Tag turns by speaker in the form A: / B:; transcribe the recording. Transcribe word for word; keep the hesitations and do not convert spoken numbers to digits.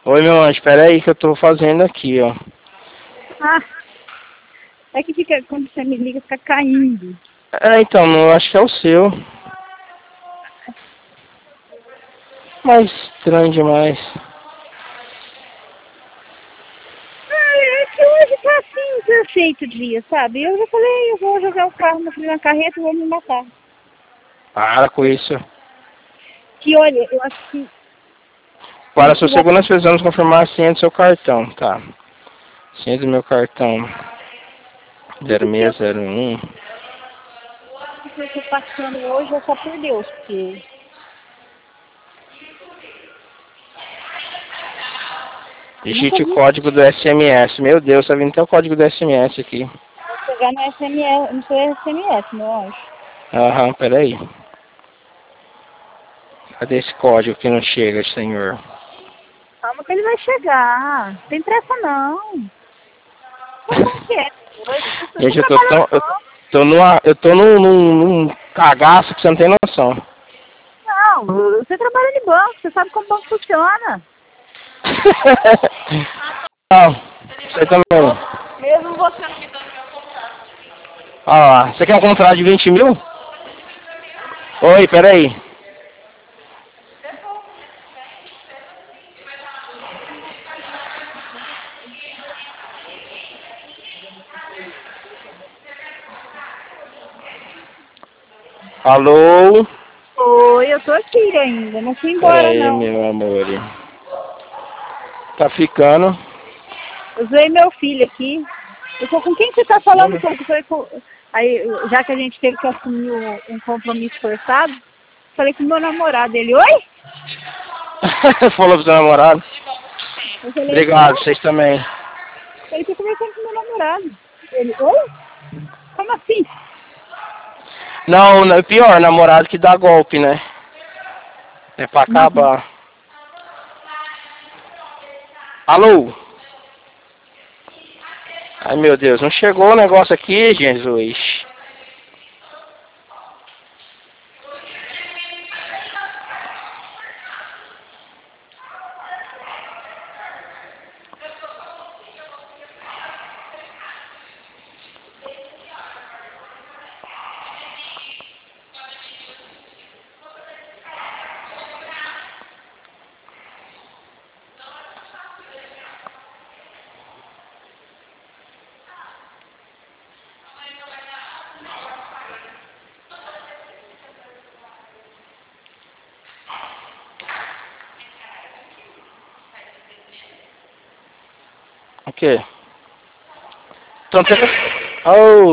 A: Oi, meu anjo, espera aí que eu tô fazendo aqui, ó.
B: Ah, é que fica, quando você me liga, fica caindo.
A: É, então, eu acho que é o seu. Mas estranho demais.
B: Ah, é que hoje tá assim, perfeito o dia, sabe? Eu já falei, eu vou jogar o carro na na carreta e vou me matar.
A: Para com isso.
B: Que olha, eu acho que
A: Para seu
B: isso vai
A: segundo, nós precisamos confirmar a senha do seu cartão, tá? Senha do meu cartão.
B: tudo que eu,
A: zero seis zero um.
B: tudo que eu tô passando hoje é só por Deus, porque eu nunca
A: Digite o
B: vi
A: código do S M S. Meu Deus, tá vindo até o código do S M S aqui.
B: chegar no S M S, no seu S M S, meu anjo.
A: Aham, peraí. Cadê esse código que não chega, senhor?
B: Calma que ele vai chegar. Não tem pressa não. Tá tão quieto hoje. Você você
A: Gente, eu tô
B: trabalha
A: tão.
B: no
A: Eu
B: banco.
A: tô numa. Eu tô num, num, num cagaço que você não tem noção.
B: Não, você trabalha de banco, você sabe como o banco funciona.
A: Não, você também.
B: Mesmo você não me dando.
A: Olha lá, você quer um contrato de vinte mil? Oi, peraí. Alô?
B: Oi, eu tô aqui ainda, não fui embora
A: Peraí,
B: não.
A: meu amor. Tá ficando.
B: Eu zoei meu filho aqui. Eu tô com quem você tá falando? Foi, foi com... Aí, já que a gente teve que assumir o- um compromisso forçado, falei com o meu namorado. Ele, oi?
A: Falou pro seu namorado.
B: Eu falei assim,
A: Obrigado,
B: não,
A: vocês também.
B: ele tá conversando com o meu namorado. Ele, oi? Como assim?
A: Não, não, pior, namorado que dá golpe, né? É pra
B: Não,
A: acabar. Alô? Ai, meu Deus, não chegou o negócio aqui, Jesus. O quê? Então, te... Oh,